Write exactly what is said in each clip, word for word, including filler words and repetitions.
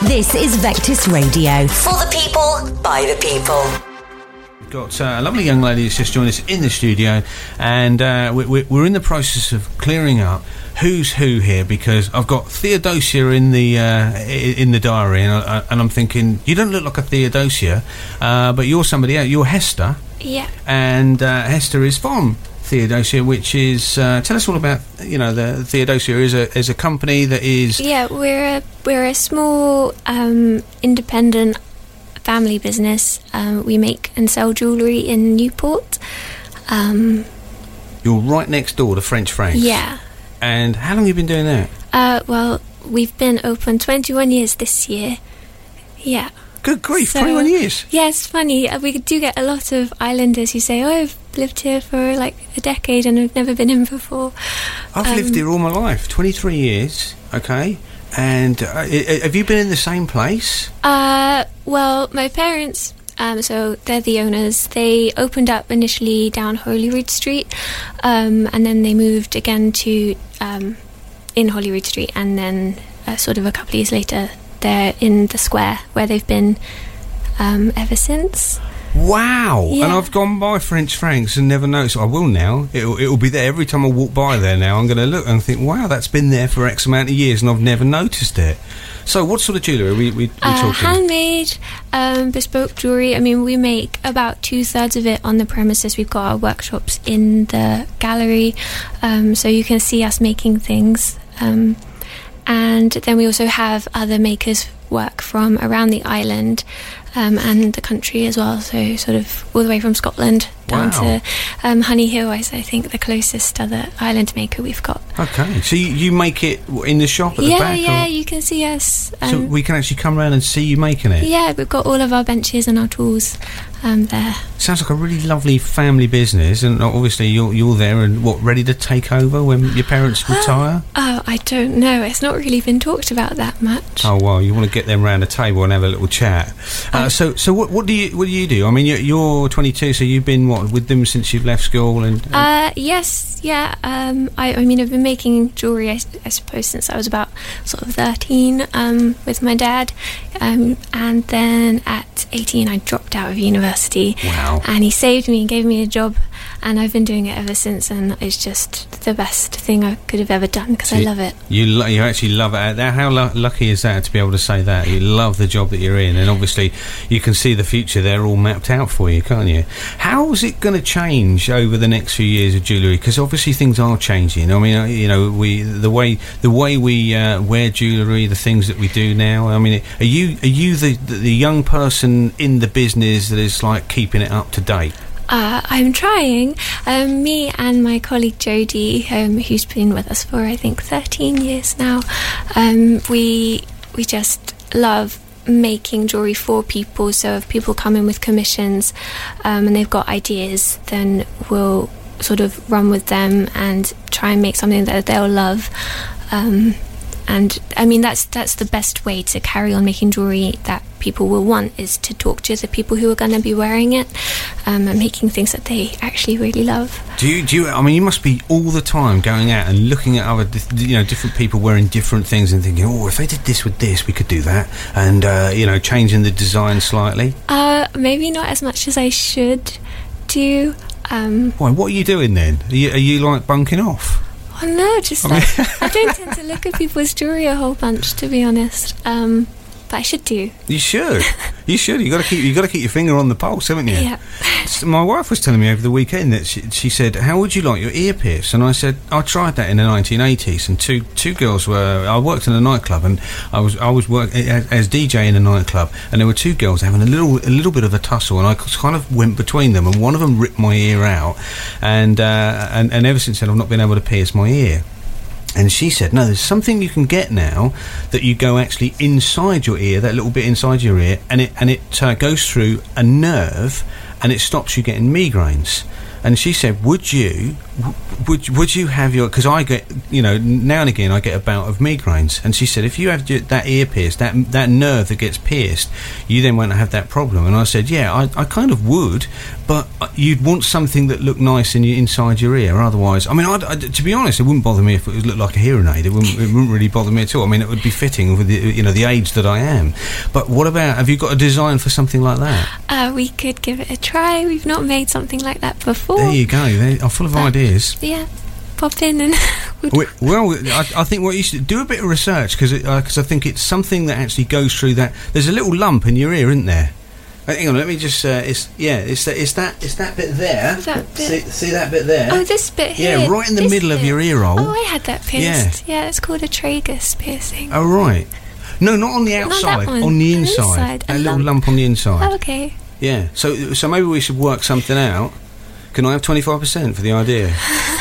This is Vectis Radio. For the people, by the people. We've got uh, a lovely young lady that's just joined us in the studio, and uh, we, we're in the process of clearing up who's who here, because I've got Theodosia in the uh, in the diary, and, I, and I'm thinking, you don't look like a Theodosia, uh, but you're somebody else. You're Hester. Yeah. And uh, Hester is from Theodosia, which is uh, tell us all about, you know, the Theodosia is a is a company that is yeah we're a we're a small um, independent family business. Um, we make and sell jewellery in Newport. Um, You're right next door to French Franks. Yeah. And how long have you been doing that? Uh, well, we've been open twenty-one years this year. Yeah. Good grief, so, twenty-one years. Yeah, it's funny. Uh, we do get a lot of islanders who say, oh, I've lived here for like a decade and I've never been in before. I've um, lived here all my life, twenty-three years, okay? And uh, I- have you been in the same place? Uh, well, my parents, um, so they're the owners, they opened up initially down Holyrood Street, um, and then they moved again to um, in Holyrood Street, and then uh, sort of a couple of years later they're in the square where they've been um, ever since. Wow! Yeah. And I've gone by French Franks and never noticed. I will now. It'll, it'll be there every time I walk by there now. I'm going to look and think, wow, that's been there for X amount of years and I've never noticed it. So what sort of jewellery are we, we, we uh, talking? Handmade, um, bespoke jewellery. I mean, we make about two-thirds of it on the premises. We've got our workshops in the gallery, um, so you can see us making things. Um, and then we also have other makers work from around the island um, and the country as well, so sort of all the way from Scotland down Wow. to um, Honey Hill is, I think, the closest other island maker we've got. Okay, so you, you make it in the shop at yeah, the back? yeah, or? you can see us. Um, So we can actually come around and see you making it? Yeah, we've got all of our benches and our tools um, there. Sounds like a really lovely family business, and obviously you're you're there and what, ready to take over when your parents retire? Oh, I don't know. It's not really been talked about that much. Oh well, you want to get them round a table and have a little chat. Uh, Um, so so what what do you what do you do? I mean, you're, you're twenty-two, so you've been what with them since you've left school and. and Uh, yes, yeah. Um, I, I mean, I've been making jewellery, I, I suppose, since I was about sort of thirteen um, with my dad. Um, and then at eighteen, I dropped out of university. Wow. And he saved me and gave me a job. And I've been doing it ever since. And it's just the best thing I could have ever done because So I you- love it. You lo- you actually love it. That- How lu- lucky is that to be able to say that? You love the job that you're in, and obviously you can see the future there all mapped out for you, can't you? How's it going to change over the next few years of jewellery? Because obviously things are changing. I mean, uh, you know, we the way the way we uh, wear jewellery, the things that we do now. I mean, are you are you the, the the young person in the business that is like keeping it up to date? Uh, I'm trying. Um, me and my colleague Jodie, um, who's been with us for I think thirteen years now, um, we we just love making jewellery for people. So if people come in with commissions um, and they've got ideas, then we'll sort of run with them and try and make something that they'll love. Um, and I mean that's that's the best way to carry on making jewellery that people will want, is to talk to the people who are going to be wearing it um, and making things that they actually really love. Do you, do you, I mean, you must be all the time going out and looking at other, di- you know, different people wearing different things and thinking, oh, if they did this with this, we could do that, and, uh, you know, changing the design slightly? Uh, maybe not as much as I should do. Um, Why, what are you doing then? Are you, are you like, bunking off? oh no, just I like, mean- I don't tend to look at people's jewellery a whole bunch, to be honest. Um, but I should do. You should. You should. You got to keep. You got to keep your finger on the pulse, haven't you? Yeah. So my wife was telling me over the weekend that she, she said, "How would you like your ear pierced?" And I said, "I tried that in the nineteen eighties." And two two girls were. I worked in a nightclub, and I was I was working as, as D J in a nightclub, and there were two girls having a little a little bit of a tussle, and I kind of went between them, and one of them ripped my ear out, and uh, and and ever since then I've not been able to pierce my ear. And she said, no, there's something you can get now that you go actually inside your ear, that little bit inside your ear, and it and it uh, goes through a nerve, and it stops you getting migraines. And she said, would you, w- would would you have your, because I get, you know, now and again I get a bout of migraines. And she said, if you have your, that ear pierced, that that nerve that gets pierced, you then won't have that problem. And I said, yeah, I, I kind of would, but you'd want something that looked nice in your, inside your ear. Otherwise, I mean, I'd, I'd, to be honest, it wouldn't bother me if it looked like a hearing aid. It wouldn't, it wouldn't really bother me at all. I mean, it would be fitting with the, you know, the age that I am. But what about, have you got a design for something like that? Uh, we could give it a try. We've not made something like that before. There you go. They are full of but, ideas. Yeah. Pop in and well, I, I think what you should do, a bit of research, because because uh, I think it's something that actually goes through that. There's a little lump in your ear, isn't there? Uh, hang on, let me just. Uh, it's yeah, it's that. It's that. It's that bit there. That bit? See, see that bit there? Oh, this bit here. Yeah, right in the this middle bit. of your ear hole. Oh, I had that pierced. Yeah, yeah, it's called a tragus piercing. Oh right. No, not on the outside. Not that one. On the On the inside. inside, A a little lump. lump on the inside. Oh, okay. Yeah. So so maybe we should work something out. Can I have twenty-five percent for the idea?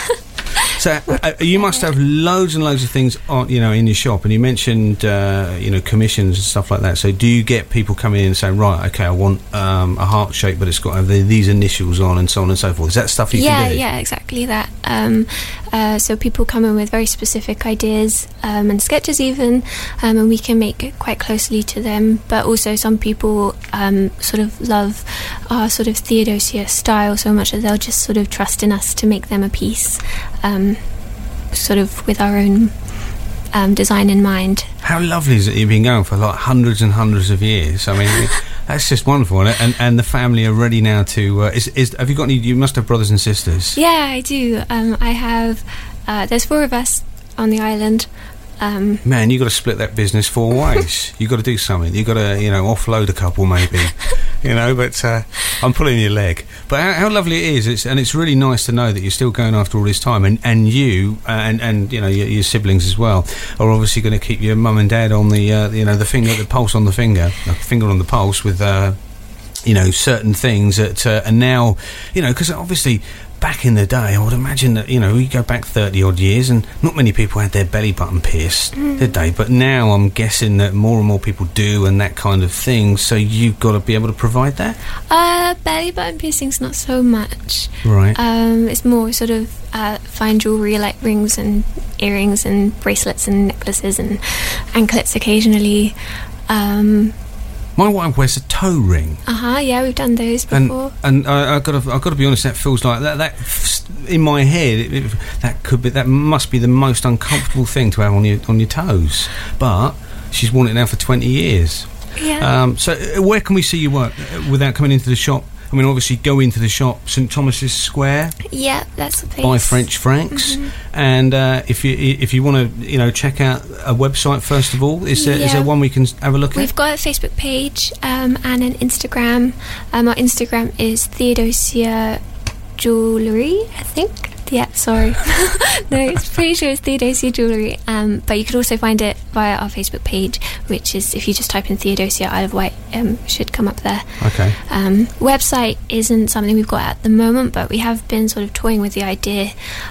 So uh, you must have loads and loads of things on, you know, in your shop, and you mentioned, uh, you know, commissions and stuff like that. So do you get people coming in and saying, right, okay, I want um, a heart shape, but it's got to have the, these initials on, and so on and so forth? Is that stuff you yeah, can do? Yeah, exactly that. Um, uh, so people come in with very specific ideas um, and sketches even, um, and we can make it quite closely to them. But also some people um, sort of love our sort of Theodosia style so much that they'll just sort of trust in us to make them a piece. Um, sort of with our own um, design in mind. How lovely is it you've been going for like hundreds and hundreds of years? I mean, that's just wonderful. And and the family are ready now to. Uh, is is have you got any? You must have brothers and sisters. Yeah, I do. Um, I have. Uh, there's four of us on the island. Um, Man, you got to split that business four ways. You got to do something. You got to, you know, offload a couple maybe. You know, but uh, I'm pulling your leg. But how, how lovely it is, it's, and it's really nice to know that you're still going after all this time, and and you uh, and and you know your, your siblings as well are obviously going to keep your mum and dad on the uh, you know the finger, the pulse on the finger, the finger on the pulse with uh, you know certain things that uh, are now, you know, because obviously. Back in the day, I would imagine that, you know, you go back thirty odd years and not many people had their belly button pierced, mm. did they? But now I'm guessing that more and more people do, and that kind of thing, so you've got to be able to provide that? Uh, belly button piercings, not so much. Right. Um, it's more sort of uh, fine jewellery like rings and earrings and bracelets and necklaces and anklets occasionally. Um... My wife wears a toe ring. Uh huh. Yeah, we've done those before. And, and I, I got to, I got to be honest. That feels like that. That in my head, it, it, that could be, that must be the most uncomfortable thing to have on your on your toes. But she's worn it now for twenty years. Yeah. Um, so uh, where can we see your work uh, without coming into the shop? I mean, obviously, go into the shop, St Thomas's Square. Yeah, that's the place. Buy French francs, mm-hmm. and uh, if you if you want to, you know, check out a website first of all, is there yeah. is there one we can have a look We've at? We've got a Facebook page um, and an Instagram. Um, our Instagram is Theodosia Jewellery, I think. Yeah, sorry. No, it's pretty sure it's Theodosia Jewellery. Um, but you could also find it via our Facebook page, which is, if you just type in Theodosia Isle of Wight, um, should come up there. Okay. Um, website isn't something we've got at the moment, but we have been sort of toying with the idea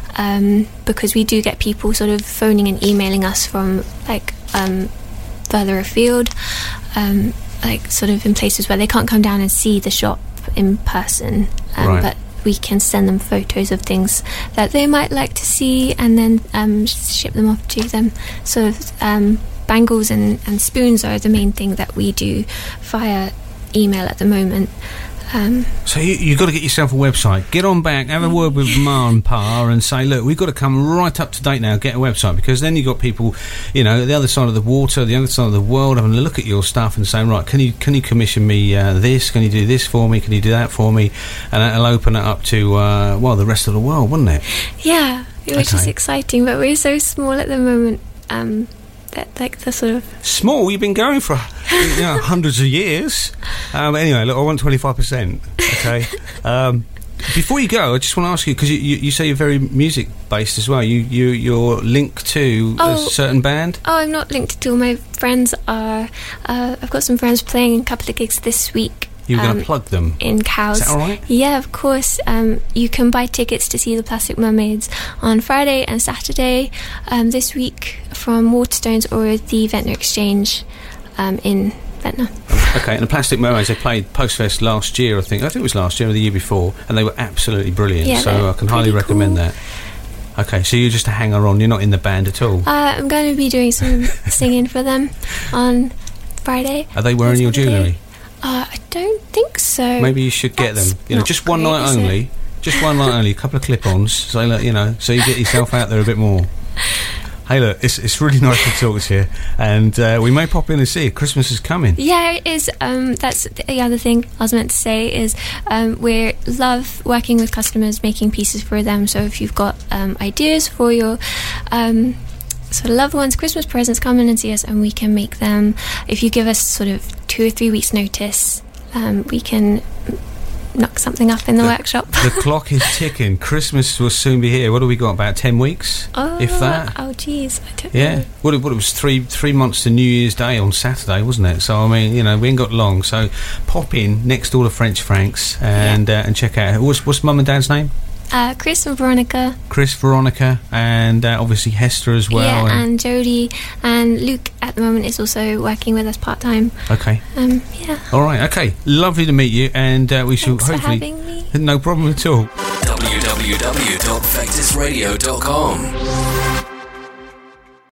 um, because we do get people sort of phoning and emailing us from, like, um, further afield, um, like, sort of in places where they can't come down and see the shop in person. Um, right. But we can send them photos of things that they might like to see and then um, ship them off to them. So um, bangles and, and spoons are the main thing that we do via email at the moment. Um, so you, you've got to get yourself a website. Get on back, have a word with Ma and Pa and say, look, we've got to come right up to date now, get a website, because then you've got people, you know, the other side of the water, the other side of the world, having a look at your stuff and saying, right, can you can you commission me uh, this? Can you do this for me? Can you do that for me? And it'll open it up to, uh, well, the rest of the world, wouldn't it? Yeah, which okay. is exciting, but we're so small at the moment. Um, that, like the sort of small. You've been going for you know, hundreds of years. Um, anyway, look, I want twenty-five percent. Okay. Um, before you go, I just want to ask you, because you, you, you say you're very music based as well. You you you're linked to oh, a certain band. Oh, I'm not linked to all my friends are. Uh, I've got some friends playing a couple of gigs this week. You're um, going to plug them in Cowes. Is that all right? Yeah, of course. Um, you can buy tickets to see the Plastic Mermaids on Friday and Saturday um, this week from Waterstones or the Ventnor Exchange um, in Ventnor. Okay, and the Plastic Mermaids, they played Postfest last year, I think. I think it was last year or the year before, and they were absolutely brilliant. Yeah, so I can highly cool. recommend that. Okay, so you're just a hanger-on. You're not in the band at all. Uh, I'm going to be doing some singing for them on Friday. Are they wearing your jewellery? Uh, I don't think so. Maybe you should get That's them. You know, not just one great, night is only. it? Just one night only. A couple of clip-ons. So look, you know, so you get yourself out there a bit more. Hey, look, it's it's really nice to talk to you, and uh, we may pop in and see you. Christmas is coming. Yeah, it is. Um, that's the other thing I was meant to say is um, we love working with customers, making pieces for them. So if you've got um, ideas for your um, sort of loved ones, Christmas presents, come in and see us, and we can make them. If you give us sort of two or three weeks' notice, um, we can knock something up in the, the workshop. The clock is ticking. Christmas will soon be here. What do we got? About ten weeks, oh, if that. Oh, geez, I don't yeah. know. What it, what it was three three months to New Year's Day on Saturday, wasn't it? So I mean, you know, we ain't got long. So pop in next door to French Franks and yeah. uh, and check out. What's what's Mum and Dad's name? Uh, Chris and Veronica. Chris, Veronica, and uh, obviously Hester as well. Yeah, and, and Jodie, and Luke at the moment is also working with us part time. Okay. Um. Yeah. All right. Okay. Lovely to meet you, and uh, we shall Thanks hopefully. for having me. No problem at all. w w w dot vectis radio dot com